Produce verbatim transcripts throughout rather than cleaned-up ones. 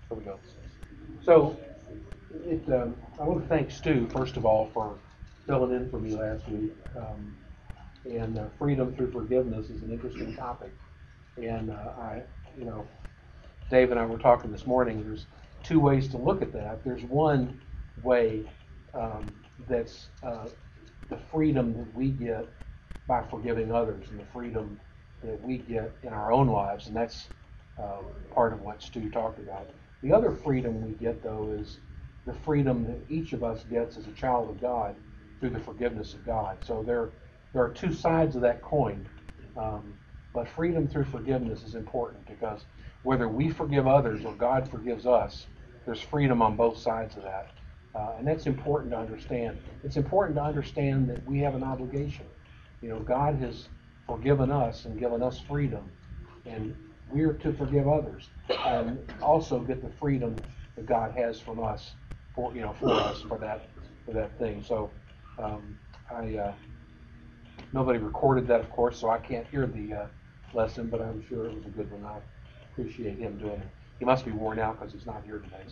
Here we go. So, it, um, I want to thank Stu, first of all, for filling in for me last week. Um, and uh, freedom through forgiveness is an interesting topic. And uh, I, you know, Dave and I were talking this morning. There's two ways to look at that. There's one way um, that's uh, the freedom that we get by forgiving others, and the freedom that we get in our own lives, and that's uh, part of what Stu talked about. The other freedom we get, though, is the freedom that each of us gets as a child of God through the forgiveness of God. So there, there are two sides of that coin. Um, but freedom through forgiveness is important, because whether we forgive others or God forgives us, there's freedom on both sides of that. Uh, and that's important to understand. It's important to understand that we have an obligation. You know, God has forgiven us and given us freedom, and we're to forgive others and also get the freedom that God has from us for you know for us for that for that thing. So um, I uh, nobody recorded that, of course, so I can't hear the uh, lesson, but I'm sure it was a good one. I appreciate him doing it. He must be worn out because he's not here today,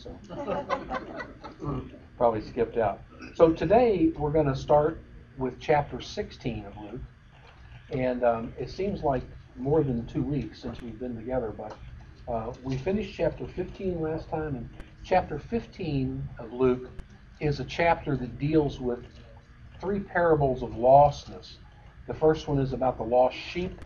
so probably skipped out. So today we're going to start with chapter sixteen of Luke, and um, it seems like more than two weeks since we've been together, but uh, we finished chapter fifteen last time, and chapter fifteen of Luke is a chapter that deals with three parables of lostness. The first one is about the lost sheep.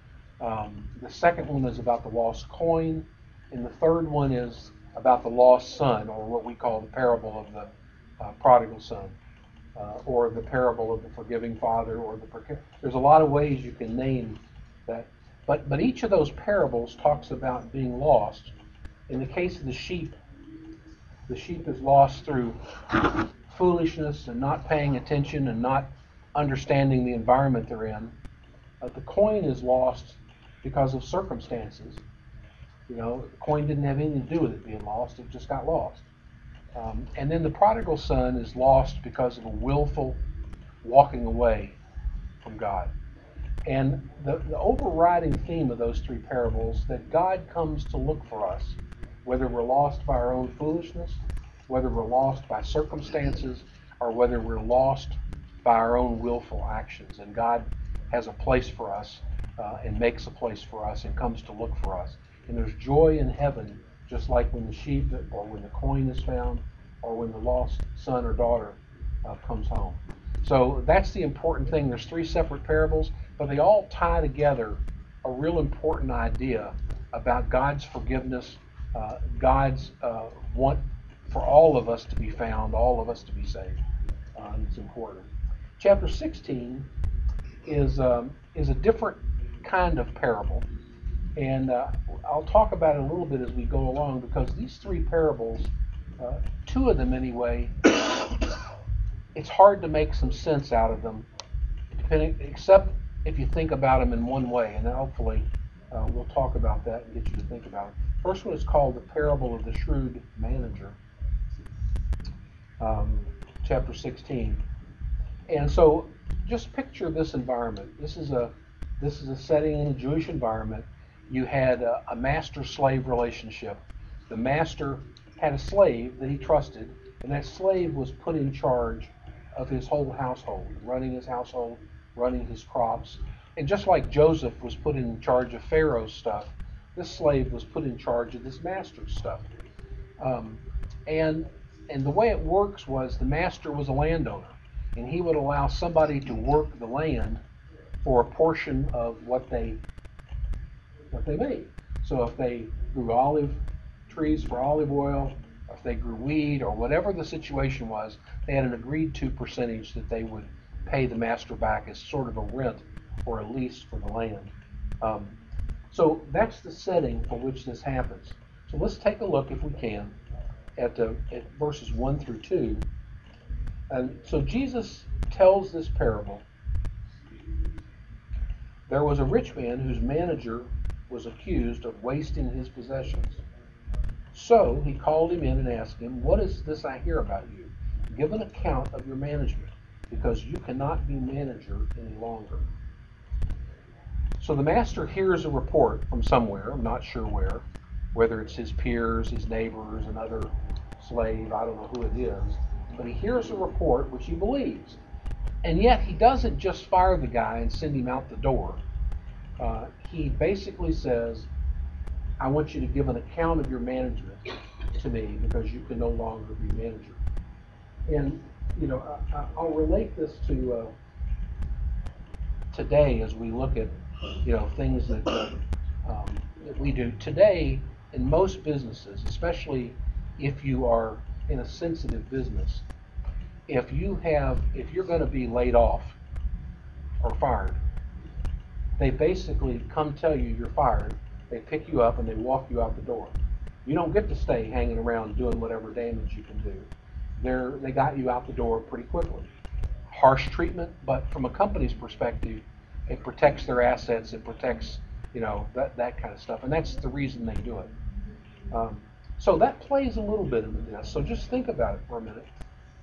Um, the second one is about the lost coin. And the third one is about the lost son, or what we call the parable of the uh, prodigal son, uh, or the parable of the forgiving father, or the there's a lot of ways you can name that. But but each of those parables talks about being lost. In the case of the sheep, the sheep is lost through foolishness and not paying attention and not understanding the environment they're in. Uh, the coin is lost because of circumstances. You know, the coin didn't have anything to do with it being lost. It just got lost. Um, and then the prodigal son is lost because of a willful walking away from God. And the, the overriding theme of those three parables, that God comes to look for us, whether we're lost by our own foolishness, whether we're lost by circumstances, or whether we're lost by our own willful actions. And God has a place for us uh, and makes a place for us and comes to look for us. And there's joy in heaven, just like when the sheep or when the coin is found, or when the lost son or daughter uh, comes home. So that's the important thing. There's three separate parables, but they all tie together a real important idea about God's forgiveness, uh, God's uh, want for all of us to be found, all of us to be saved. Uh, and it's important. Chapter sixteen is um, is a different kind of parable. And uh, I'll talk about it a little bit as we go along, because these three parables, uh, two of them anyway, it's hard to make some sense out of them, depending, except if you think about them in one way. And hopefully uh, we'll talk about that and get you to think about it. First one is called the parable of the shrewd manager, um, chapter sixteen. And so just picture this environment. This is a this is a setting in a Jewish environment. You had a, a master-slave relationship. The master had a slave that he trusted, and that slave was put in charge of his whole household, running his household, running his crops. And just like Joseph was put in charge of Pharaoh's stuff, this slave was put in charge of this master's stuff. Um, and and the way it works was the master was a landowner, and he would allow somebody to work the land for a portion of what they what they made. So if they grew olive trees for olive oil, or if they grew wheat, or whatever the situation was, they had an agreed to percentage that they would pay the master back as sort of a rent or a lease for the land. Um, so that's the setting for which this happens. So let's take a look, if we can, at, uh, at verses one through two. And so Jesus tells this parable. There was a rich man whose manager was accused of wasting his possessions. So he called him in and asked him, "What is this I hear about you? Give an account of your management, because you cannot be manager any longer." So the master hears a report from somewhere, I'm not sure where, whether it's his peers, his neighbors, another slave, I don't know who it is, but he hears a report which he believes. And yet he doesn't just fire the guy and send him out the door. Uh, he basically says, I want you to give an account of your management to me because you can no longer be manager. And, you know, I, I'll relate this to uh, today as we look at, you know, things that, uh, um, that we do. Today, in most businesses, especially if you are in a sensitive business, if you have, if you're going to be laid off or fired, they basically come tell you you're fired. They pick you up and they walk you out the door. You don't get to stay hanging around doing whatever damage you can do. They're, they got you out the door pretty quickly. Harsh treatment, but from a company's perspective, it protects their assets, it protects, you know, that, that kind of stuff. And that's the reason they do it. Um, so that plays a little bit into this. So just think about it for a minute.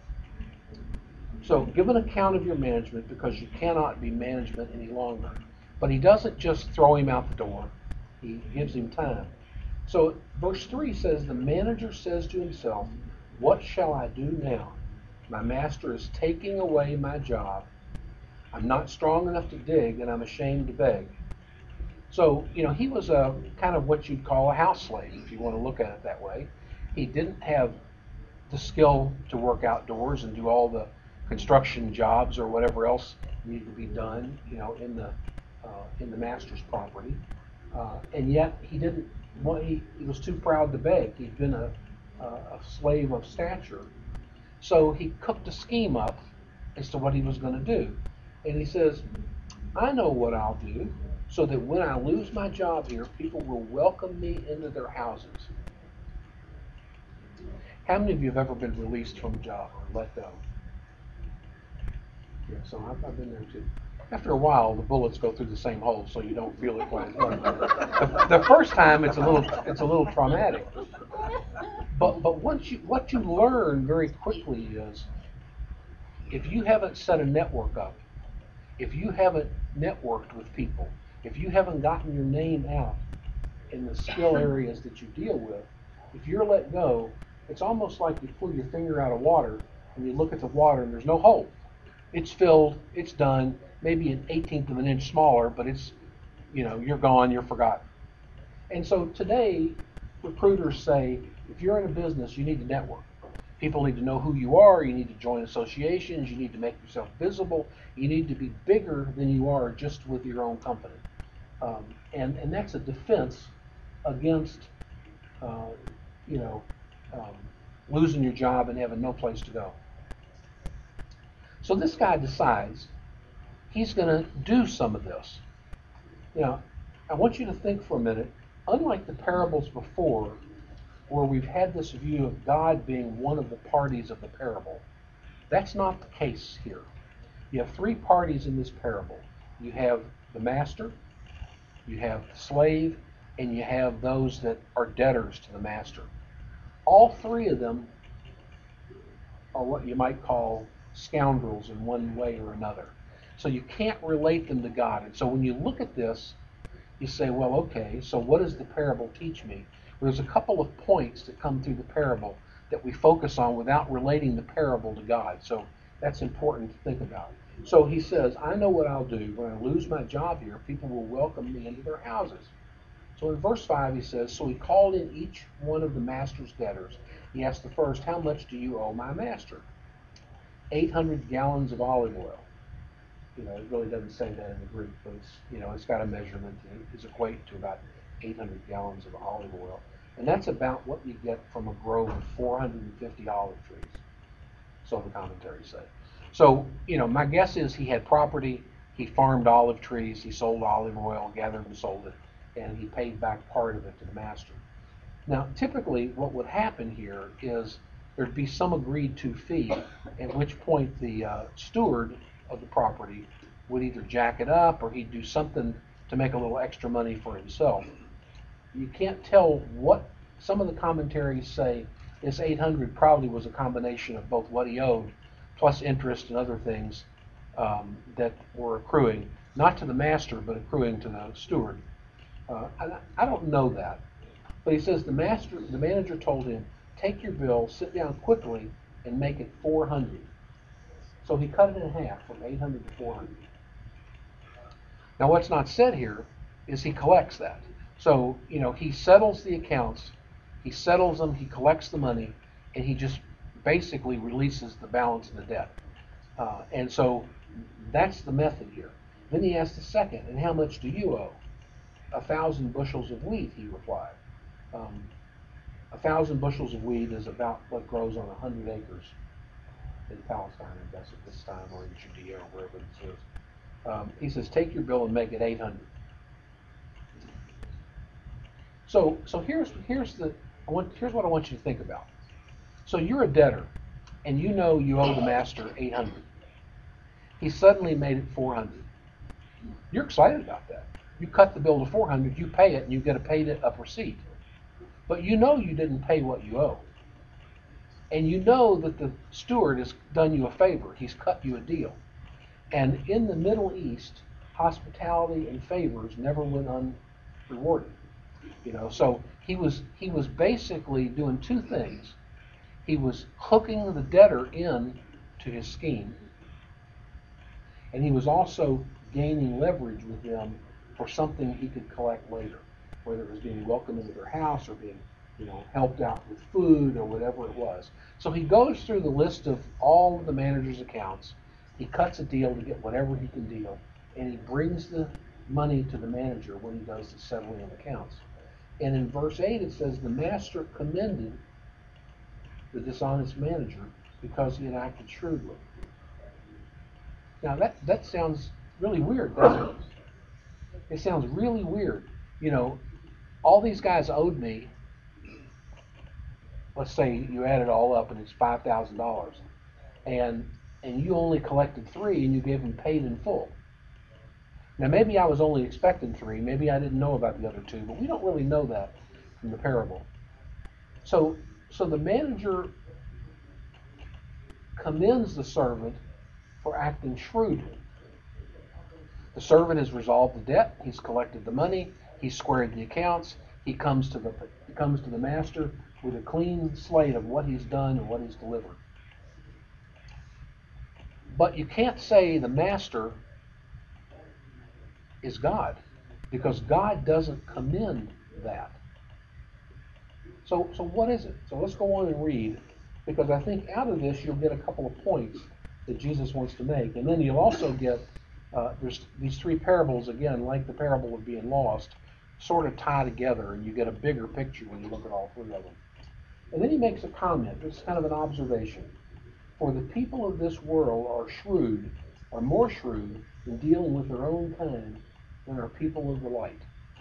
So give an account of your management because you cannot be management any longer. But he doesn't just throw him out the door. He gives him time. So verse three says, the manager says to himself, what shall I do now? My master is taking away my job. I'm not strong enough to dig, and I'm ashamed to beg. So, you know, he was a kind of what you'd call a house slave, if you want to look at it that way. He didn't have the skill to work outdoors and do all the construction jobs or whatever else needed to be done, you know, in the uh, in the master's property. Uh, and yet he didn't. Well, he, he was too proud to beg. He'd been a, a, a slave of stature. So he cooked a scheme up as to what he was going to do. And he says, I know what I'll do so that when I lose my job here, people will welcome me into their houses. How many of you have ever been released from a job or let go? Yeah, so I've, I've been there too. After a while, the bullets go through the same hole, so you don't feel it quite as much. The, the first time, it's a little, it's a little traumatic. But but once you, what you learn very quickly is, if you haven't set a network up, if you haven't networked with people, if you haven't gotten your name out in the skill areas that you deal with, if you're let go, it's almost like you pull your finger out of water and you look at the water and there's no hole. It's filled, it's done, maybe an eighteenth of an inch smaller, but it's, you know, you're gone, you're forgotten. And so today, recruiters say, if you're in a business, you need to network. People need to know who you are, you need to join associations, you need to make yourself visible, you need to be bigger than you are just with your own company. Um, and, and that's a defense against, uh, you know, um, losing your job and having no place to go. So this guy decides he's going to do some of this. Now, I want you to think for a minute, unlike the parables before, where we've had this view of God being one of the parties of the parable, that's not the case here. You have three parties in this parable. You have the master, you have the slave, and you have those that are debtors to the master. All three of them are what you might call scoundrels in one way or another. So you can't relate them to God. And so when you look at this, you say, well, okay, so what does the parable teach me? Well, there's a couple of points that come through the parable that we focus on without relating the parable to God. So that's important to think about. So he says, I know what I'll do. When I lose my job here, people will welcome me into their houses. So in verse five, he says, so he called in each one of the master's debtors. He asked the first, how much do you owe my master? eight hundred gallons of olive oil. You know, it really doesn't say that in the Greek, but it's, you know, it's got a measurement. It's equate to about eight hundred gallons of olive oil. And that's about what you get from a grove of four hundred fifty olive trees. So the commentaries say. So, you know, my guess is he had property, he farmed olive trees, he sold olive oil, gathered and sold it, and he paid back part of it to the master. Now, typically what would happen here is there'd be some agreed to fee, at which point the uh, steward of the property would either jack it up or he'd do something to make a little extra money for himself. You can't tell what, some of the commentaries say this eight hundred probably was a combination of both what he owed plus interest and other things um, that were accruing, not to the master, but accruing to the steward. Uh, I, I don't know that. But he says the master, the manager told him, take your bill, sit down quickly, and make it four hundred. So he cut it in half from eight hundred to four hundred. Now what's not said here is he collects that. So, you know, he settles the accounts, he settles them, he collects the money, and he just basically releases the balance of the debt. Uh, and so that's the method here. Then he asked the second, and how much do you owe? A thousand bushels of wheat, he replied. Um, a thousand bushels of wheat is about what grows on a hundred acres in Palestine, I guess, at this time, or in Judea, or wherever it is. Um, he says, take your bill and make it eight hundred. So, so here's here's the I want here's what I want you to think about. So you're a debtor, and you know you owe the master eight hundred. He suddenly made it four hundred. You're excited about that. You cut the bill to four hundred, you pay it, and you get a paid up receipt. But you know you didn't pay what you owe. And you know that the steward has done you a favor. He's cut you a deal. And in the Middle East, hospitality and favors never went unrewarded. You know, so he was he was basically doing two things. He was hooking the debtor in to his scheme, and he was also gaining leverage with them for something he could collect later, whether it was being welcomed into their house or being, you know, helped out with food or whatever it was. So he goes through the list of all of the manager's accounts. He cuts a deal to get whatever he can deal, and he brings the money to the manager when he does the settling of accounts. And in verse eight it says, the master commended the dishonest manager because he had acted shrewdly. Now that, that sounds really weird, doesn't it? It sounds really weird. You know, all these guys owed me, let's say you add it all up and it's five thousand dollars. And and you only collected three and you gave them paid in full. Now maybe I was only expecting three, maybe I didn't know about the other two, but we don't really know that from the parable. So so the manager commends the servant for acting shrewdly. The servant has resolved the debt, he's collected the money, he's squared the accounts, he comes to the he comes to the master with a clean slate of what he's done and what he's delivered. But you can't say the master is God, because God doesn't commend that. So, so what is it? So let's go on and read, because I think out of this you'll get a couple of points that Jesus wants to make, and then you'll also get uh, there's these three parables again, like the parable of being lost, sort of tie together, and you get a bigger picture when you look at all three of them. And then he makes a comment. It's kind of an observation. For the people of this world are shrewd, are more shrewd in dealing with their own kind than are people of the light.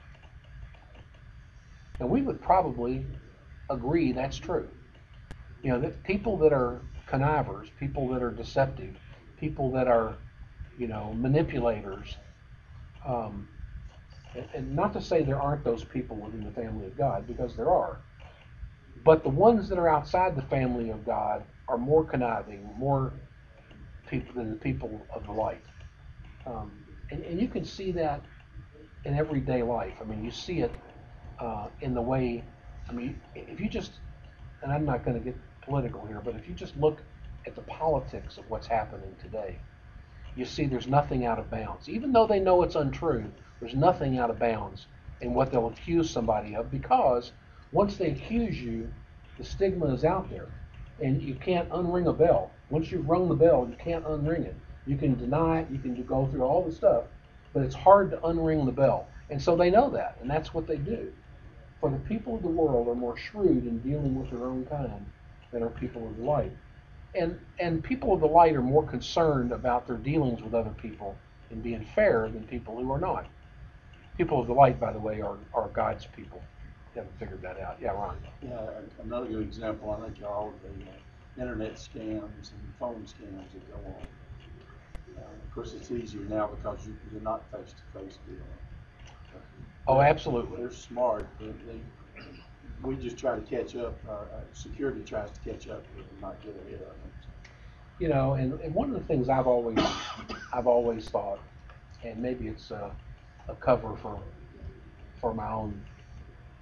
Now we would probably agree that's true. You know, that people that are connivers, people that are deceptive, people that are, you know, manipulators, um, and, and not to say there aren't those people within the family of God, because there are. But the ones that are outside the family of God are more conniving, more people than the people of the light. Um, and, and you can see that in everyday life. I mean, you see it uh, in the way, I mean, if you just, and I'm not going to get political here, but if you just look at the politics of what's happening today, you see there's nothing out of bounds. Even though they know it's untrue, there's nothing out of bounds in what they'll accuse somebody of, because once they accuse you, the stigma is out there, and you can't unring a bell. Once you've rung the bell, you can't unring it. You can deny it, you can go through all the stuff, but it's hard to unring the bell. And so they know that, and that's what they do. For the people of the world are more shrewd in dealing with their own kind than are people of the light. And and people of the light are more concerned about their dealings with other people and being fair than people who are not. People of the light, by the way, are, are God's people. You haven't figured that out. Yeah, Ron. Yeah, another good example, I think, are all the uh, internet scams and phone scams that go on. Uh, of course, it's easier now because you, you're not face-to-face dealing. Oh, absolutely. They're smart. They, they, we just try to catch up. Uh, security tries to catch up with them, not get ahead of them. You know, and, and one of the things I've always I've always thought, and maybe it's a, a cover for for my own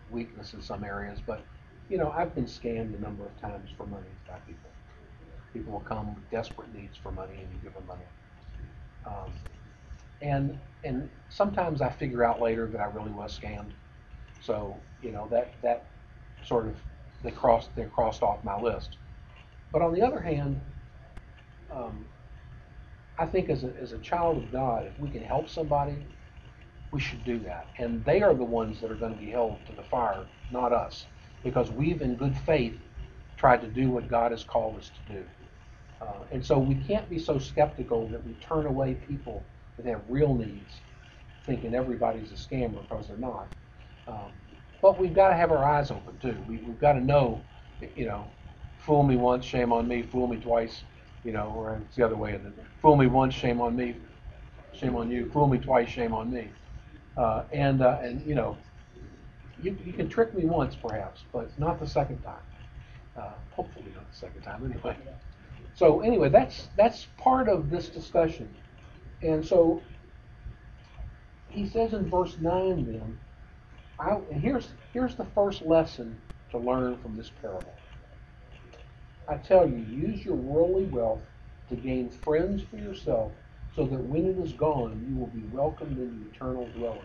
weakness in some areas, but you know, I've been scammed a number of times for money by people. People will come with desperate needs for money, and you give them money. Um, and and sometimes I figure out later that I really was scammed. So you know that that sort of they crossed they crossed off my list. But on the other hand, um, I think as a as a child of God, if we can help somebody, we should do that. And they are the ones that are going to be held to the fire, not us, because we've in good faith tried to do what God has called us to do. Uh, and so we can't be so skeptical that we turn away people that have real needs, thinking everybody's a scammer because they're not. Um, but we've got to have our eyes open too. We, we've got to know, you know, fool me once, shame on me. Fool me twice, you know, or it's the other way. Isn't it? Fool me once, shame on me. Shame on you. Fool me twice, shame on me. Uh, and uh, and you know, you, you can trick me once perhaps, but not the second time. Uh, hopefully not the second time anyway. So anyway, that's that's part of this discussion. And so he says in verse nine then, I, and here's here's the first lesson to learn from this parable. I tell you, use your worldly wealth to gain friends for yourself, so that when it is gone, you will be welcomed into eternal dwellings.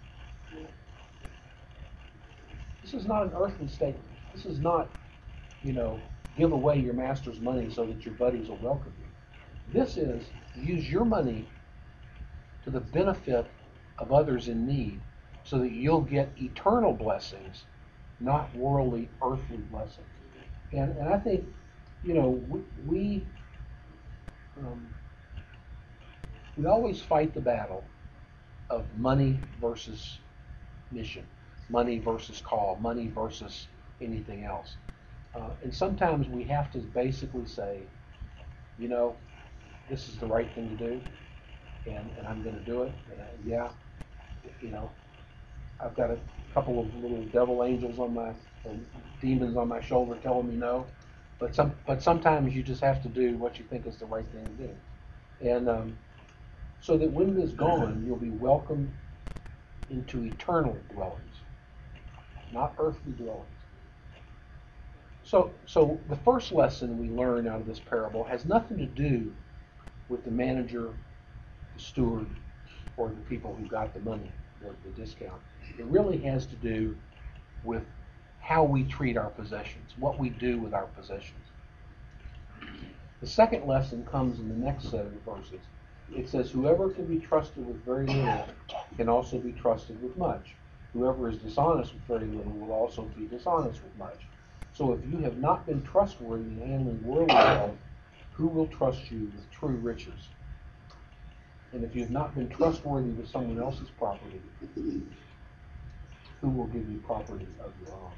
This is not an earthly statement. This is not, you know, give away your master's money so that your buddies will welcome you. This is use your money to the benefit of others in need so that you'll get eternal blessings, not worldly, earthly blessings. And, and I think, you know, we, we, um, we always fight the battle of money versus mission, money versus call, money versus anything else. Uh, and sometimes we have to basically say, you know, this is the right thing to do, and, and I'm going to do it. And I, yeah, you know, I've got a couple of little devil angels on my, or demons on my shoulder telling me no, but some, but sometimes you just have to do what you think is the right thing to do, and um, so that when it is gone, you'll be welcomed into eternal dwellings, not earthly dwellings. So, so the first lesson we learn out of this parable has nothing to do with the manager, the steward, or the people who got the money, or the discount. It really has to do with how we treat our possessions, what we do with our possessions. The second lesson comes in the next set of verses. It says, whoever can be trusted with very little can also be trusted with much. Whoever is dishonest with very little will also be dishonest with much. So if you have not been trustworthy in handling worldly wealth, who will trust you with true riches? And if you have not been trustworthy with someone else's property, who will give you property of your own?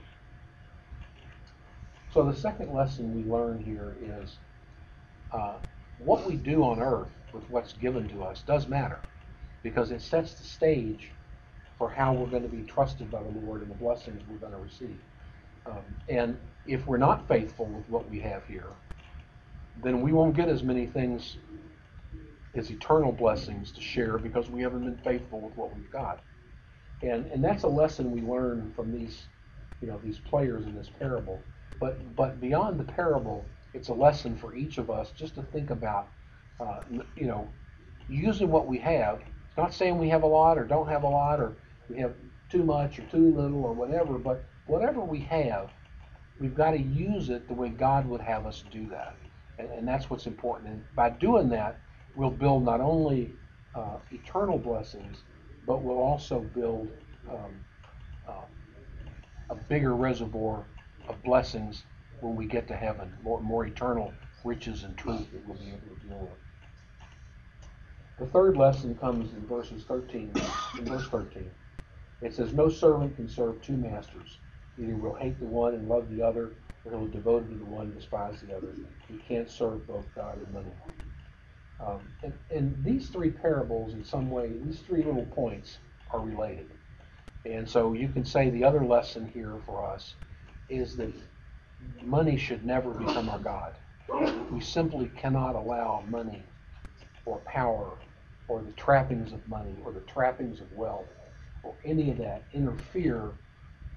So the second lesson we learn here is uh, what we do on earth with what's given to us does matter, because it sets the stage for how we're going to be trusted by the Lord and the blessings we're going to receive. Um, and if we're not faithful with what we have here, then we won't get as many things as eternal blessings to share because we haven't been faithful with what we've got. And and that's a lesson we learn from these, you know, these players in this parable. But but beyond the parable, it's a lesson for each of us just to think about, uh, you know, using what we have. It's not saying we have a lot or don't have a lot or we have too much or too little or whatever, but whatever we have, we've got to use it the way God would have us do that. And, and that's what's important. And by doing that, we'll build not only uh, eternal blessings, but we'll also build um, uh, a bigger reservoir of blessings when we get to heaven, more, more eternal riches and truth that we'll be able to deal with. The third lesson comes in verses thirteen. In verse thirteen, it says, "No servant can serve two masters. Either will hate the one and love the other, or he'll be devoted to the one and despise the other. You can't serve both God and money." Um, and, and these three parables, in some way, these three little points are related. And so you can say the other lesson here for us is that money should never become our God. We simply cannot allow money or power or the trappings of money or the trappings of wealth or any of that interfere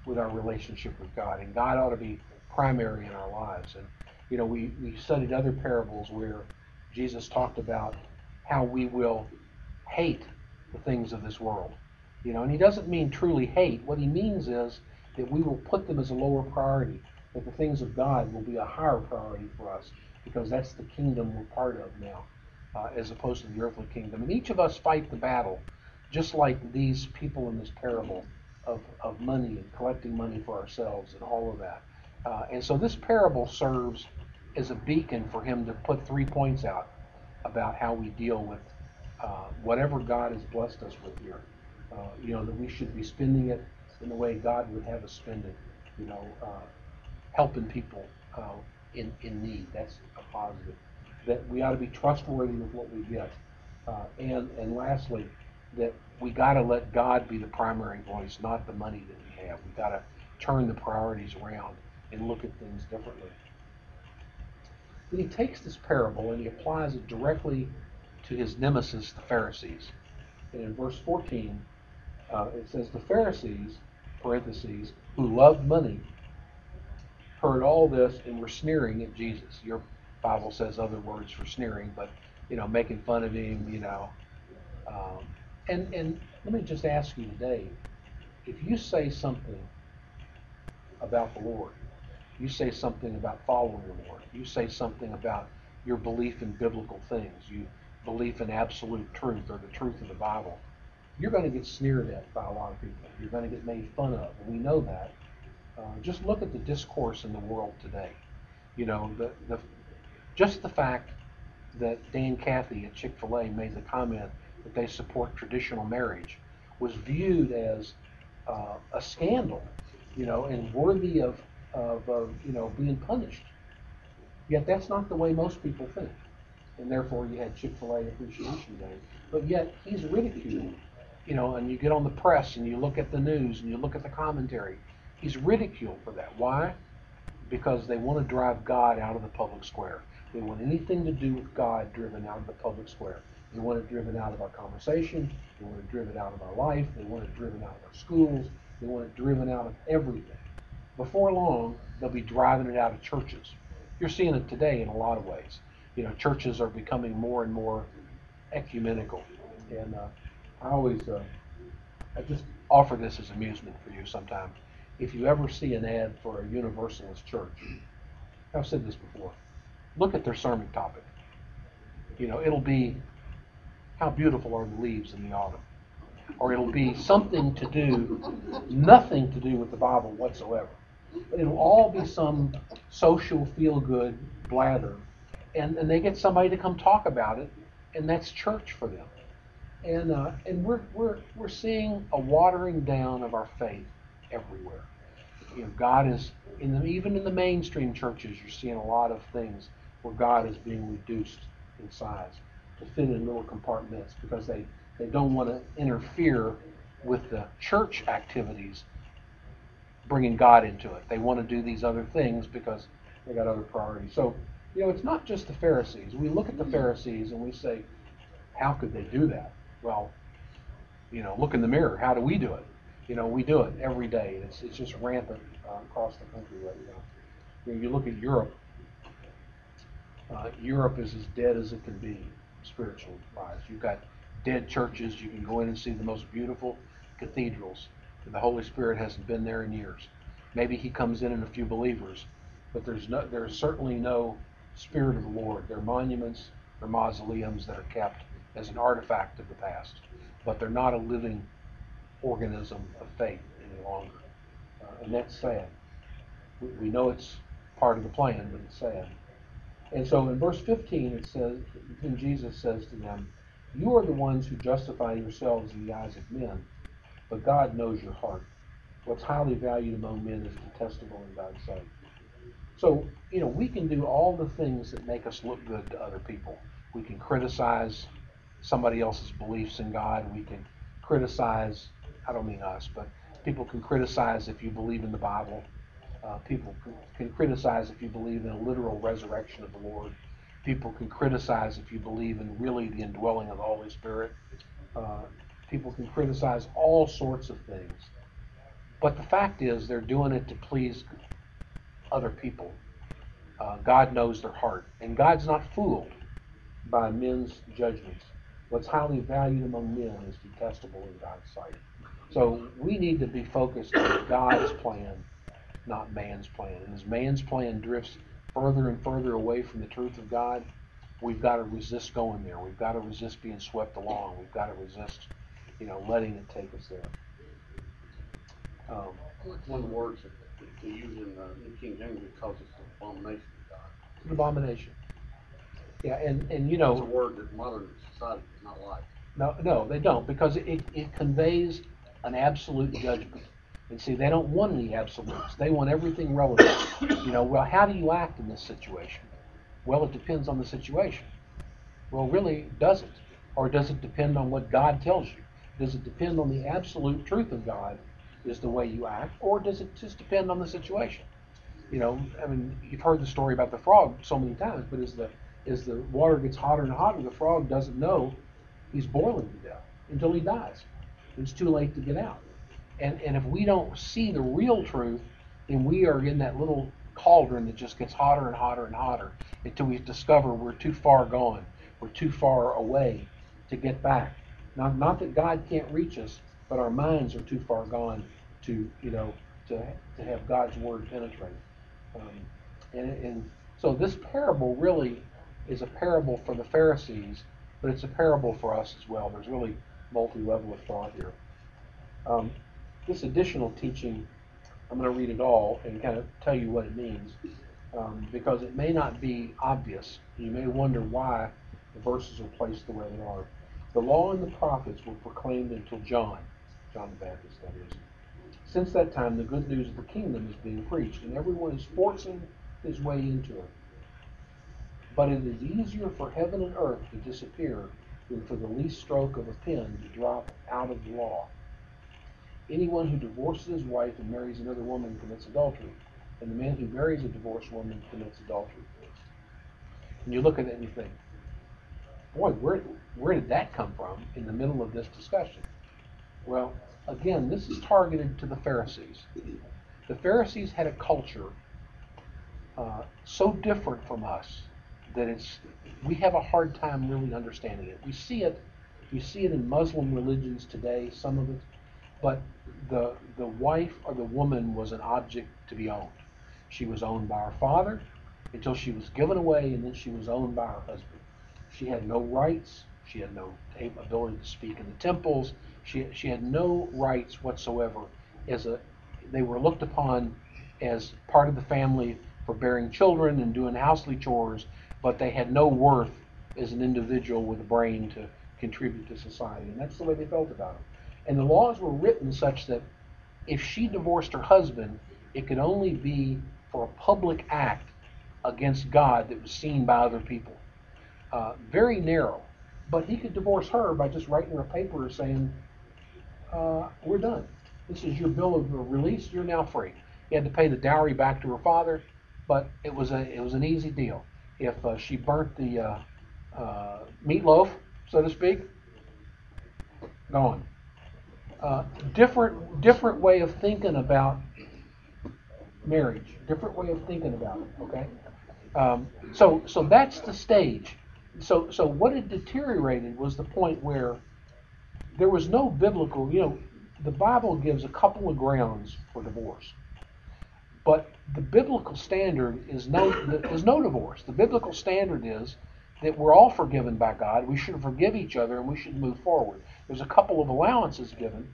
with our relationship with God, and God ought to be primary in our lives. And you know, we, we studied other parables where Jesus talked about how we will hate the things of this world. You know, and he doesn't mean truly hate. What he means is that we will put them as a lower priority, that the things of God will be a higher priority for us, because that's the kingdom we're part of now, uh, as opposed to the earthly kingdom. And each of us fight the battle, just like these people in this parable, of, of money and collecting money for ourselves and all of that. Uh, and so this parable serves as a beacon for him to put three points out about how we deal with uh, whatever God has blessed us with here. Uh, you know, that we should be spending it in the way God would have us spend it. You know, uh, helping people uh, in in need. That's a positive. That we ought to be trustworthy with what we get. Uh, and and lastly, that we got to let God be the primary voice, not the money that we have. We got to turn the priorities around and look at things differently. Then he takes this parable and he applies it directly to his nemesis, the Pharisees. And in verse fourteen, uh, it says, the Pharisees, parentheses, who loved money, heard all this and were sneering at Jesus. Your Bible says other words for sneering, but, you know, making fun of him, you know. Um, and, and let me just ask you today, if you say something about the Lord, you say something about following the Lord, you say something about your belief in biblical things, you belief in absolute truth or the truth of the Bible, you're going to get sneered at by a lot of people. You're going to get made fun of, and we know that. Uh, just look at the discourse in the world today. You know, the, the just the fact that Dan Cathy at Chick-fil-A made the comment that they support traditional marriage was viewed as uh, a scandal, you know, and worthy of, of, of, you know, being punished. Yet that's not the way most people think. And therefore you had Chick-fil-A Appreciation Day. But yet he's ridiculed, you know, and you get on the press and you look at the news and you look at the commentary. He's ridiculed for that. Why? Because they want to drive God out of the public square. They want anything to do with God driven out of the public square. They want it driven out of our conversation. They want it driven out of our life. They want it driven out of our schools. They want it driven out of everything. Before long, they'll be driving it out of churches. You're seeing it today in a lot of ways. You know, churches are becoming more and more ecumenical. And uh, I always, uh, I just offer this as amusement for you sometime. If you ever see an ad for a Universalist church, I've said this before, look at their sermon topic. You know, it'll be, how beautiful are the leaves in the autumn? Or it'll be something to do, nothing to do with the Bible whatsoever. But it'll all be some social feel-good blather. And, and they get somebody to come talk about it, and that's church for them. And uh, and we're we're we're seeing a watering down of our faith everywhere. You know, God is in the, even in the mainstream churches, you're seeing a lot of things where God is being reduced in size to fit in little compartments because they, they don't want to interfere with the church activities, bringing God into it. They want to do these other things because they got other priorities. So, you know, it's not just the Pharisees. We look at the Pharisees and we say, how could they do that? Well, you know, look in the mirror. How do we do it? You know, we do it every day. It's it's just rampant uh, across the country right now. You know, you look at Europe. Uh, Europe is as dead as it can be, spiritually wise. You've got dead churches. You can go in and see the most beautiful cathedrals. The Holy Spirit hasn't been there in years. Maybe He comes in in a few believers, but there's no, there's certainly no Spirit of the Lord. They're monuments, they're mausoleums that are kept as an artifact of the past, but they're not a living organism of faith any longer. Uh, and that's sad. We, we know it's part of the plan, but it's sad. And so in verse fifteen it says, then Jesus says to them, you are the ones who justify yourselves in the eyes of men, but God knows your heart. What's highly valued among men is detestable in God's sight. So, you know, we can do all the things that make us look good to other people. We can criticize somebody else's beliefs in God. We can criticize, I don't mean us, but people can criticize if you believe in the Bible. Uh, people can, can criticize if you believe in a literal resurrection of the Lord. People can criticize if you believe in really the indwelling of the Holy Spirit. Uh, people can criticize all sorts of things. But the fact is, they're doing it to please other people. Uh, God knows their heart, and God's not fooled by men's judgments. What's highly valued among men is detestable in God's sight. So we need to be focused on God's plan, not man's plan. And as man's plan drifts further and further away from the truth of God, we've got to resist going there. We've got to resist being swept along. We've got to resist, you know, letting it take us there. Um, One of the words that they use in, uh, in King James, it calls it an abomination to God. it's an abomination. Yeah, and, and you It's a know, word that modern society does not like. no, no, they don't, because it, it conveys an absolute judgment. And see, they don't want any absolutes. They want everything relative. You know, well, how do you act in this situation? Well, it depends on the situation. Well, really, does it? Or does it depend on what God tells you? Does it depend on the absolute truth of God is the way you act? Or does it just depend on the situation? You know, I mean, you've heard the story about the frog so many times, but as the, as the water gets hotter and hotter, the frog doesn't know he's boiling to death until he dies. It's too late to get out. And, and if we don't see the real truth, then we are in that little cauldron that just gets hotter and hotter and hotter until we discover we're too far gone. We're too far away to get back. Not, not that God can't reach us, but our minds are too far gone to, you know, to, to have God's word penetrate. Um, and, and so this parable really is a parable for the Pharisees, but it's a parable for us as well. There's really multi-level of thought here. Um, this additional teaching, I'm going to read it all and kind of tell you what it means, um, because it may not be obvious. You may wonder why the verses are placed the way they are. The law and the prophets were proclaimed until John, John the Baptist, that is. Since that time, the good news of the kingdom is being preached, and everyone is forcing his way into it. But it is easier for heaven and earth to disappear than for the least stroke of a pen to drop out of the law. Anyone who divorces his wife and marries another woman commits adultery, and the man who marries a divorced woman commits adultery. And you look at it and you think, boy, where, where did that come from in the middle of this discussion? Well, again, this is targeted to the Pharisees. The Pharisees had a culture uh, so different from us that it's we have a hard time really understanding it. We see it, we see it in Muslim religions today, some of it, but the the wife or the woman was an object to be owned. She was owned by her father until she was given away, and then she was owned by her husband. She had no rights. She had no ability to speak in the temples. She she had no rights whatsoever. As a, they were looked upon as part of the family for bearing children and doing housely chores, but they had no worth as an individual with a brain to contribute to society. And that's the way they felt about it. And the laws were written such that if she divorced her husband, it could only be for a public act against God that was seen by other people. Uh, very narrow. But he could divorce her by just writing her a paper saying, uh, we're done. This is your bill of release. You're now free. He had to pay the dowry back to her father, but it was a it was an easy deal. If uh, she burnt the uh, uh, meatloaf, so to speak, gone. Uh, different different way of thinking about marriage. Different way of thinking about it. Okay. Um, so so that's the stage. So so what had deteriorated was the point where there was no biblical. You know, the Bible gives a couple of grounds for divorce. But the biblical standard is no is no divorce. The biblical standard is that we're all forgiven by God. We should forgive each other and we should move forward. There's a couple of allowances given,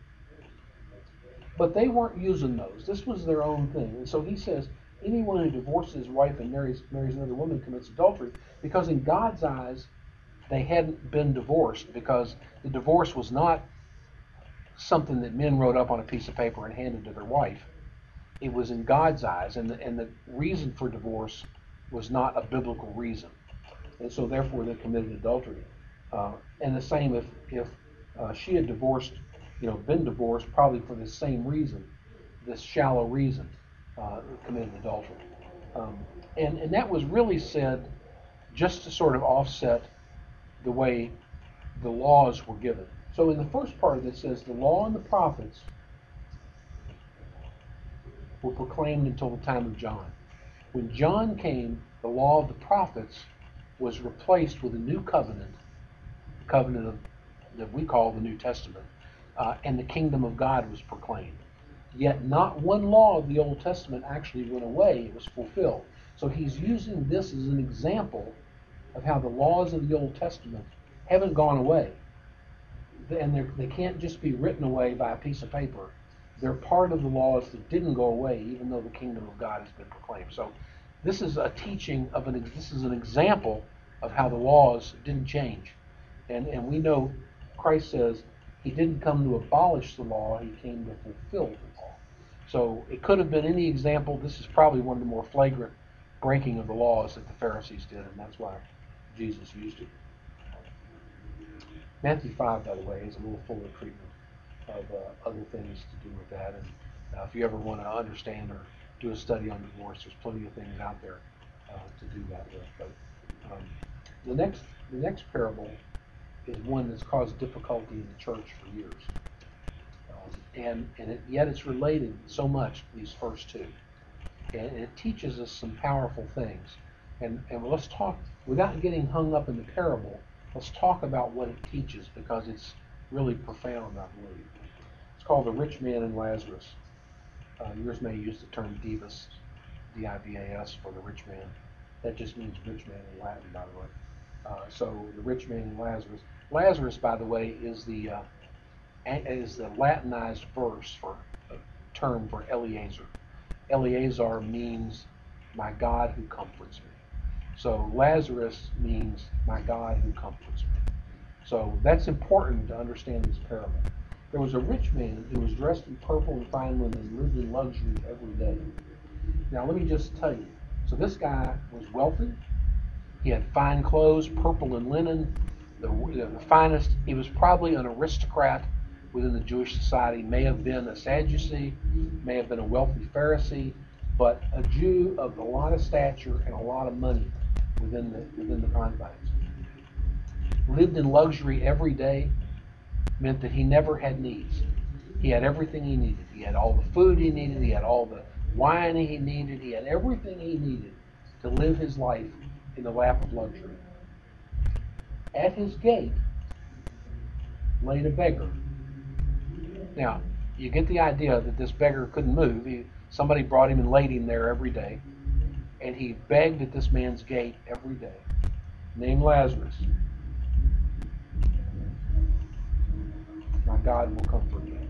but they weren't using those. This was their own thing. And so he says, anyone who divorces his wife and marries marries another woman commits adultery, because in God's eyes, they hadn't been divorced, because the divorce was not something that men wrote up on a piece of paper and handed to their wife. It was in God's eyes, and the, and the reason for divorce was not a biblical reason. And so therefore they committed adultery. Uh, and the same if, if uh, she had divorced, you know, been divorced probably for the same reason, this shallow reason, uh, committed adultery. Um, and, and that was really said just to sort of offset the way the laws were given. So in the first part of it says the law and the prophets were proclaimed until the time of John. When John came, the law of the prophets was replaced with a new covenant, the covenant of, that we call the New Testament, uh, and the kingdom of God was proclaimed. Yet not one law of the Old Testament actually went away, it was fulfilled. So he's using this as an example of how the laws of the Old Testament haven't gone away. And they can't just be written away by a piece of paper. They're part of the laws that didn't go away, even though the kingdom of God has been proclaimed. So this is a teaching of an, this is an example of how the laws didn't change. And, and we know Christ says he didn't come to abolish the law, he came to fulfill the law. So it could have been any example. This is probably one of the more flagrant breaking of the laws that the Pharisees did, and that's why Jesus used it. Matthew five, by the way, is a little fuller treatment of uh, other things to do with that. And uh, if you ever want to understand or do a study on divorce, there's plenty of things out there uh, to do that with. But um, the next the next parable is one that's caused difficulty in the church for years, um, and and it, yet it's related so much to these first two, and, and it teaches us some powerful things. And and let's talk without getting hung up in the parable. Let's talk about what it teaches, because it's really profound, I believe. It's called The Rich Man and Lazarus. Uh, yours may use the term divus, D I V A S, for the rich man. That just means rich man in Latin, by the way. Uh, so the rich man and Lazarus. Lazarus, by the way, is the uh, is the Latinized verse for a term for Eleazar. Eleazar means my God who comforts me. So Lazarus means my God who comforts me. So that's important to understand this parable. There was a rich man who was dressed in purple and fine linen and lived in luxury every day. Now let me just tell you. So this guy was wealthy. He had fine clothes, purple and linen, the, the finest. He was probably an aristocrat within the Jewish society. May have been a Sadducee, may have been a wealthy Pharisee, but a Jew of a lot of stature and a lot of money within the within the confines. Lived in luxury every day meant that he never had needs. He had everything he needed. He had all the food he needed. He had all the wine he needed. He had everything he needed to live his life in the lap of luxury. At his gate laid a beggar. Now, you get the idea that this beggar couldn't move. He, somebody brought him and laid him there every day. And he begged at this man's gate every day, named Lazarus. My God will comfort you.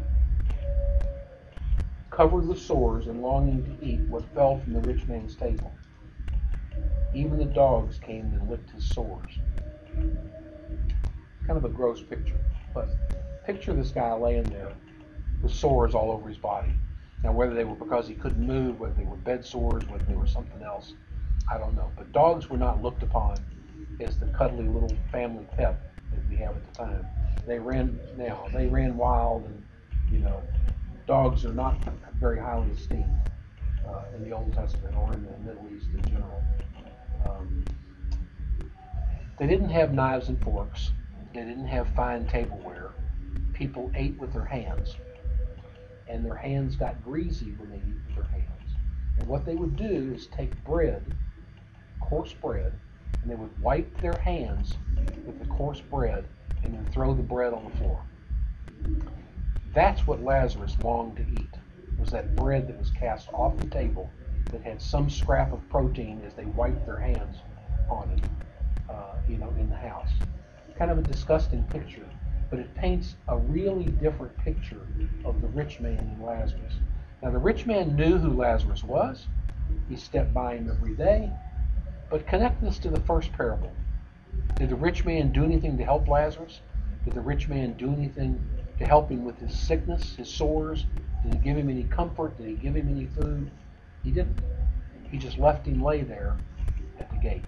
Covered with sores and longing to eat what fell from the rich man's table. Even the dogs came and licked his sores. Kind of a gross picture, but picture this guy laying there with sores all over his body. Now, whether they were because he couldn't move, whether they were bed sores, whether they were something else, I don't know. But dogs were not looked upon as the cuddly little family pet that we have at the time. They ran now. They ran wild, and you know, dogs are not very highly esteemed uh, in the Old Testament or in the Middle East in general. Um, they didn't have knives and forks. They didn't have fine tableware. People ate with their hands. And their hands got greasy when they eat with their hands. And what they would do is take bread, coarse bread, and they would wipe their hands with the coarse bread and then throw the bread on the floor. That's what Lazarus longed to eat, was that bread that was cast off the table that had some scrap of protein as they wiped their hands on it, uh, you know, in the house. Kind of a disgusting picture. But it paints a really different picture of the rich man and Lazarus. Now, the rich man knew who Lazarus was. He stepped by him every day. But connect this to the first parable. Did the rich man do anything to help Lazarus? Did the rich man do anything to help him with his sickness, his sores? Did he give him any comfort? Did he give him any food? He didn't. He just left him lay there at the gate.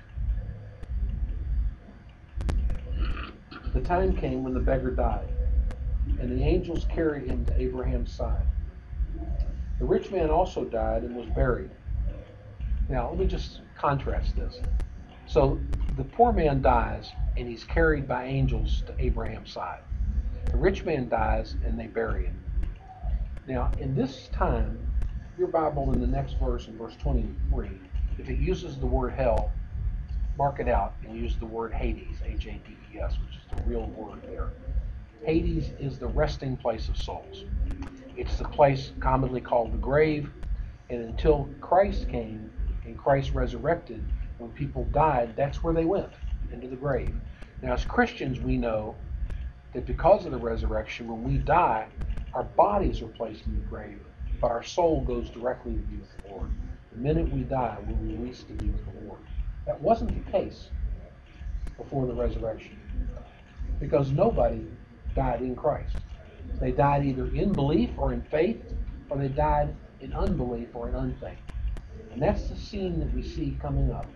The time came when the beggar died, and the angels carried him to Abraham's side. The rich man also died and was buried. Now, let me just contrast this. So, the poor man dies, and he's carried by angels to Abraham's side. The rich man dies, and they bury him. Now, in this time, your Bible in the next verse, in verse twenty-three, if it uses the word hell, mark it out and use the word Hades, H A D E S, which is the real word there. Hades is the resting place of souls. It's the place commonly called the grave, and until Christ came and Christ resurrected, when people died, that's where they went, into the grave. Now, as Christians, we know that because of the resurrection, when we die, our bodies are placed in the grave, but our soul goes directly to be with the Lord. The minute we die, we're released to be with the Lord. That wasn't the case before the resurrection, because nobody died in Christ. They died either in belief or in faith, or they died in unbelief or in unfaith. And that's the scene that we see coming up.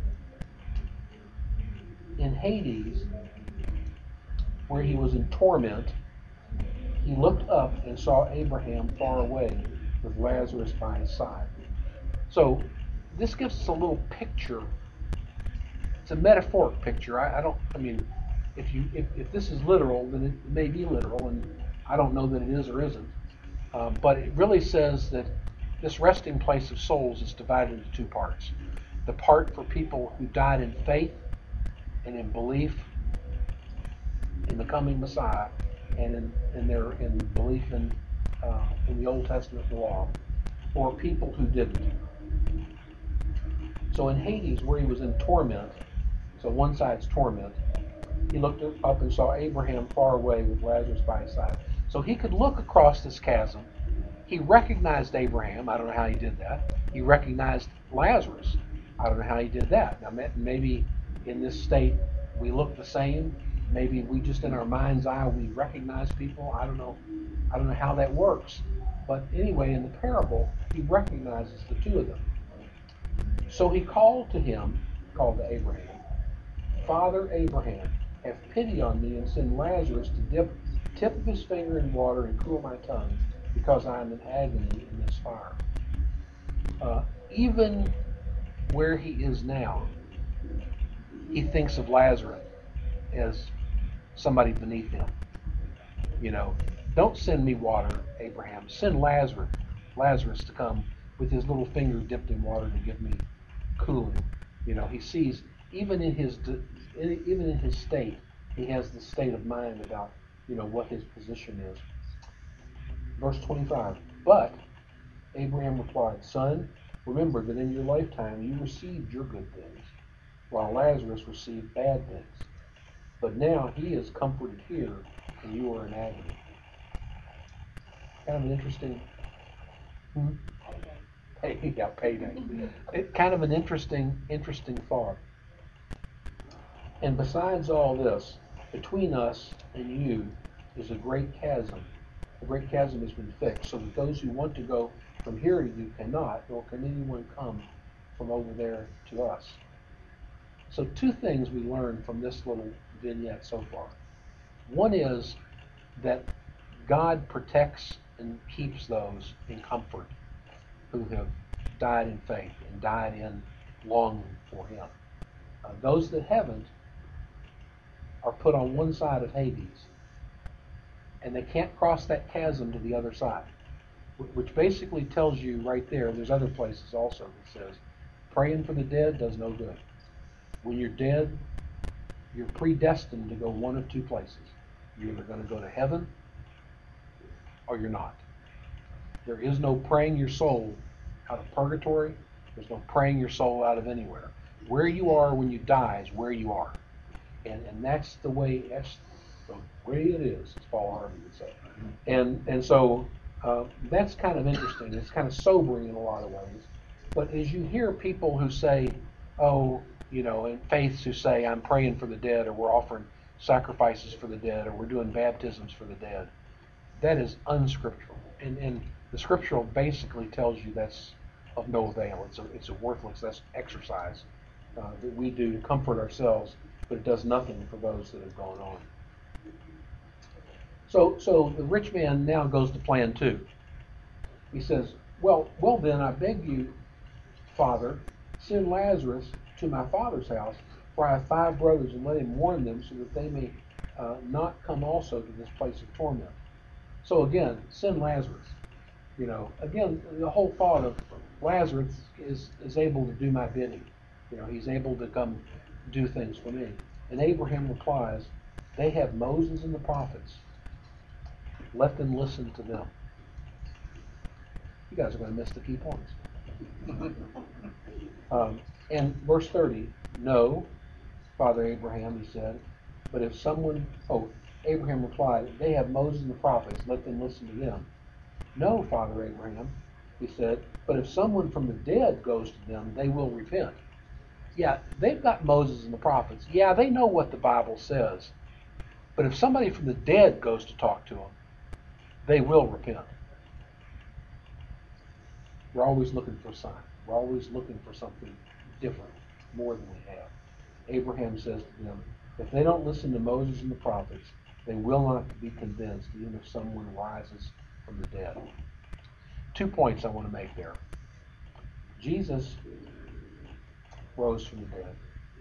In Hades, where he was in torment, he looked up and saw Abraham far away with Lazarus by his side. So this gives us a little picture. It's a metaphoric picture. I, I don't, I mean, if you if, if this is literal, then it may be literal, and I don't know that it is or isn't. Um, but it really says that this resting place of souls is divided into two parts. The part for people who died in faith and in belief in the coming Messiah, and in, in their in belief in uh, in the Old Testament law, or people who didn't. So in Hades, where he was in torment, so one side's torment, he looked up and saw Abraham far away with Lazarus by his side. So he could look across this chasm. He recognized Abraham. I don't know how he did that. He recognized Lazarus. I don't know how he did that. Now, maybe in this state we look the same. Maybe we just in our mind's eye we recognize people. I don't know. I don't know how that works. But anyway, in the parable, he recognizes the two of them. So he called to him, called to Abraham, Father Abraham, have pity on me and send Lazarus to dip tip of his finger in water and cool my tongue, because I am in agony in this fire. Uh, even where he is now, he thinks of Lazarus as somebody beneath him. You know, don't send me water, Abraham. Send Lazarus, Lazarus to come with his little finger dipped in water to give me cooling. You know, he sees even in his even in his state, he has the state of mind about, you know, what his position is. Verse twenty-five. But Abraham replied, Son, remember that in your lifetime you received your good things, while Lazarus received bad things. But now he is comforted here, and you are in agony. Kind of an interesting. Hmm? Pay, yeah, payday. It, kind of an interesting, interesting thought. And besides all this, between us and you is a great chasm. The great chasm has been fixed, so that those who want to go from here to you cannot, nor can anyone come from over there to us. So two things we learned from this little vignette so far. One is that God protects and keeps those in comfort who have died in faith and died in longing for him. Uh, those that haven't are put on one side of Hades, and they can't cross that chasm to the other side, which basically tells you right there, there's other places also that says, praying for the dead does no good. When you're dead, you're predestined to go one of two places. You're either going to go to heaven or you're not. There is no praying your soul out of purgatory. There's no praying your soul out of anywhere. Where you are when you die is where you are. And and that's the way, that's the way it is, as Paul Harvey would say. And, and so uh, that's kind of interesting. It's kind of sobering in a lot of ways. But as you hear people who say, oh, you know, in faiths who say, I'm praying for the dead, or we're offering sacrifices for the dead, or we're doing baptisms for the dead, that is unscriptural. And, and the scriptural basically tells you that's of no avail. It's a, it's a worthless that's exercise uh, that we do to comfort ourselves, but it does nothing for those that have gone on. So, so the rich man now goes to plan two. He says, well, well then, I beg you, Father, send Lazarus to my father's house, for I have five brothers, and let him warn them, so that they may uh, not come also to this place of torment. So again, send Lazarus. You know, again, the whole thought of Lazarus is, is able to do my bidding. You know, he's able to come do things for me. And Abraham replies, they have Moses and the prophets. Let them listen to them. You guys are going to miss the key points. Um, and verse thirty, no, Father Abraham, he said, but if someone, oh, Abraham replied, they have Moses and the prophets, let them listen to them. No, Father Abraham, he said, but if someone from the dead goes to them, they will repent. Yeah, they've got Moses and the prophets. Yeah, they know what the Bible says. But if somebody from the dead goes to talk to them, they will repent. We're always looking for a sign. We're always looking for something different, more than we have. Abraham says to them, if they don't listen to Moses and the prophets, they will not be convinced, even if someone rises from the dead. Two points I want to make there. Jesus rose from the dead.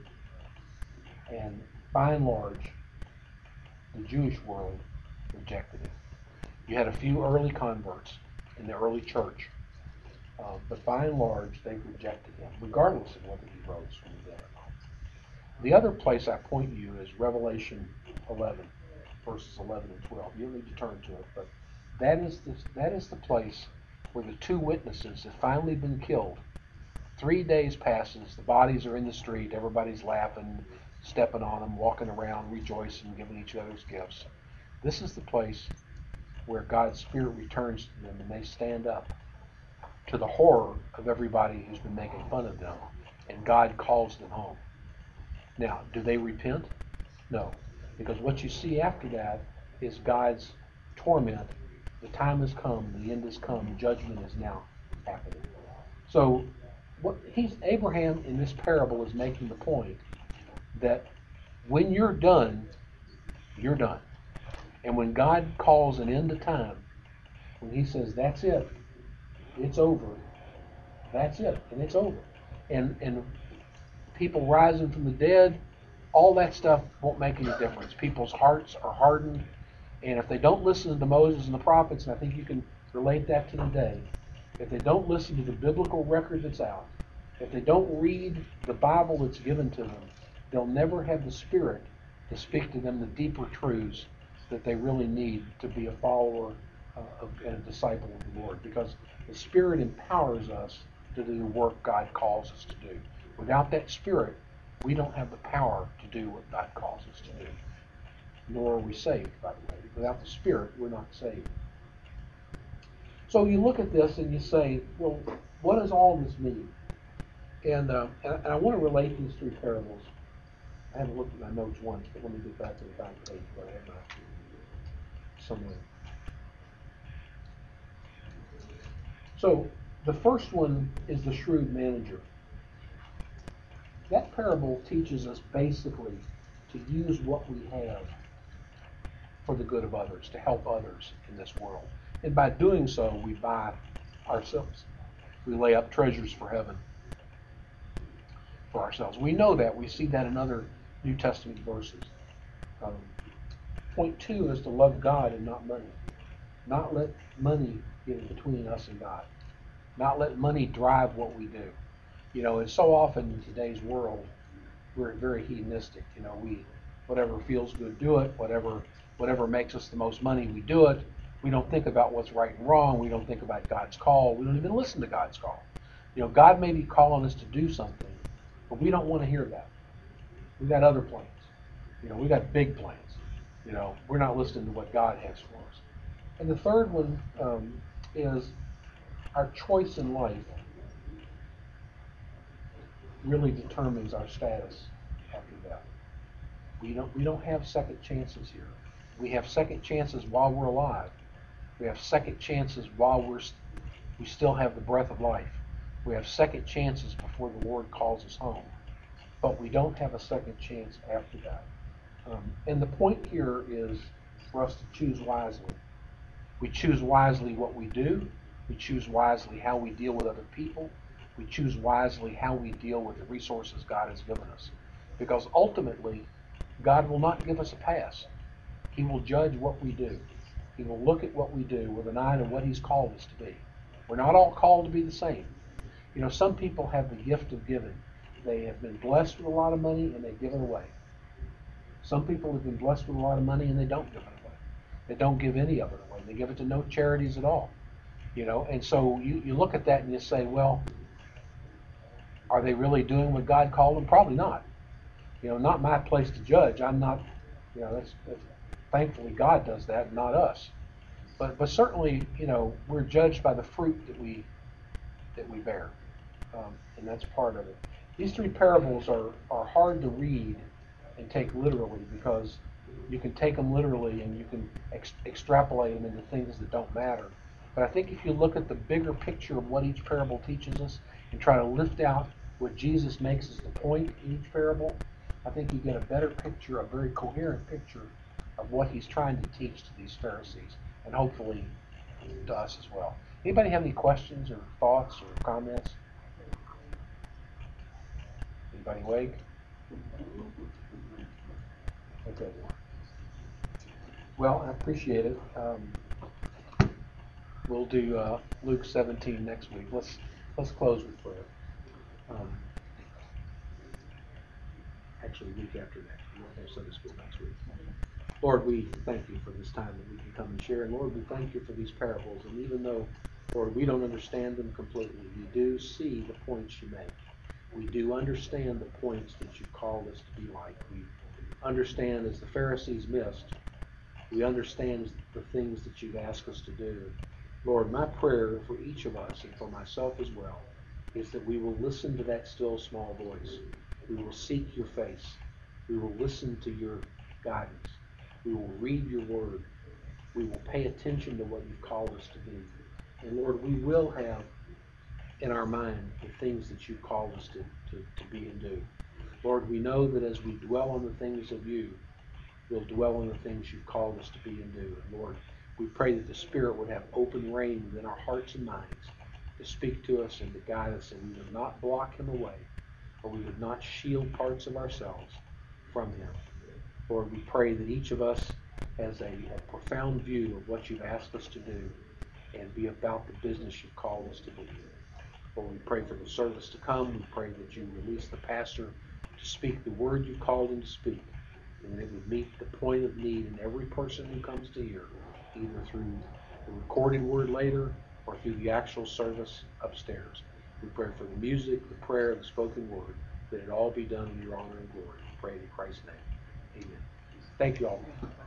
And by and large, the Jewish world rejected him. You had a few early converts in the early church, uh, but by and large, they rejected him, regardless of whether he rose from the dead or not. The other place I point you is Revelation eleven, verses eleven and twelve. You don't need to turn to it, but that is the, that is the place where the two witnesses have finally been killed. Three days passes, the bodies are in the street, everybody's laughing, stepping on them, walking around, rejoicing, giving each other's gifts. This is the place where God's Spirit returns to them and they stand up to the horror of everybody who's been making fun of them, and God calls them home. Now, do they repent? No, because what you see after that is God's torment. The time has come, the end has come, judgment is now happening. So what he's Abraham in this parable is making the point that when you're done, you're done. And when God calls an end to time, when he says that's it, it's over, that's it, and it's over. And and people rising from the dead, all that stuff won't make any difference. People's hearts are hardened, and if they don't listen to Moses and the prophets, and I think you can relate that to today, if they don't listen to the biblical record that's out, if they don't read the Bible that's given to them, they'll never have the Spirit to speak to them the deeper truths that they really need to be a follower uh, of, and a disciple of the Lord. Because the Spirit empowers us to do the work God calls us to do. Without that Spirit, we don't have the power to do what God calls us to do. Nor are we saved, by the way. Without the Spirit, we're not saved. So you look at this and you say, well, what does all this mean? And, uh, and, and I want to relate these three parables. I haven't looked at my notes once, but let me get back to the back page where I have my somewhere. So the first one is the shrewd manager. That parable teaches us basically to use what we have for the good of others, to help others in this world. And by doing so, we buy ourselves. We lay up treasures for heaven for ourselves. We know that. We see that in other New Testament verses. Um, point two is to love God and not money. Not let money get in between us and God. Not let money drive what we do. You know, and so often in today's world, we're very hedonistic. You know, we, whatever feels good, do it. Whatever, whatever makes us the most money, we do it. We don't think about what's right and wrong. We don't think about God's call. We don't even listen to God's call. You know, God may be calling us to do something, but we don't want to hear that. We got other plans. You know, we got big plans. You know, we're not listening to what God has for us. And the third one um, is our choice in life really determines our status after death. We don't we don't have second chances here. We have second chances while we're alive. We have second chances while we're we still have the breath of life. We have second chances before the Lord calls us home. But we don't have a second chance after that. Um, and the point here is for us to choose wisely. We choose wisely what we do. We choose wisely how we deal with other people. We choose wisely how we deal with the resources God has given us. Because ultimately, God will not give us a pass. He will judge what we do. He will look at what we do with an eye to what He's called us to be. We're not all called to be the same. You know, some people have the gift of giving. They have been blessed with a lot of money and they give it away. Some people have been blessed with a lot of money and they don't give it away. They don't give any of it away. They give it to no charities at all. You know, and so you, you look at that and you say, well, are they really doing what God called them? Probably not. You know, not my place to judge. I'm not, you know, that's, that's thankfully God does that, not us. But but certainly, you know, we're judged by the fruit that we that we bear, um, and that's part of it. These three parables are are hard to read and take literally because you can take them literally and you can ex- extrapolate them into things that don't matter. But I think if you look at the bigger picture of what each parable teaches us and try to lift out what Jesus makes as the point in each parable, I think you get a better picture, a very coherent picture of what he's trying to teach to these Pharisees, and hopefully to us as well. Anybody have any questions or thoughts or comments? Anybody awake? Okay. Well, I appreciate it. Um, we'll do uh, Luke seventeen next week. Let's let's close with prayer. Um, actually, week after next. We won't have Sunday school next week. Lord, we thank you for this time that we can come and share. And Lord, we thank you for these parables. And even though, Lord, we don't understand them completely, we do see the points you make. We do understand the points that you called us to be like. We understand, as the Pharisees missed, we understand the things that you've asked us to do. Lord, my prayer for each of us, and for myself as well, is that we will listen to that still small voice. We will seek your face. We will listen to your guidance. We will read your word. We will pay attention to what you've called us to be. And Lord, we will have in our mind the things that you've called us to, to, to be and do. Lord, we know that as we dwell on the things of you, we'll dwell on the things you've called us to be and do. And Lord, we pray that the Spirit would have open reign within our hearts and minds to speak to us and to guide us, and we would not block him away, or we would not shield parts of ourselves from him. Lord, we pray that each of us has a, a profound view of what you've asked us to do and be about the business you've called us to be. Lord, we pray for the service to come. We pray that you release the pastor to speak the word you called him to speak, and that it would meet the point of need in every person who comes to hear, either through the recorded word later or through the actual service upstairs. We pray for the music, the prayer, the spoken word, that it all be done in your honor and glory. We pray in Christ's name. Amen. Thank you all.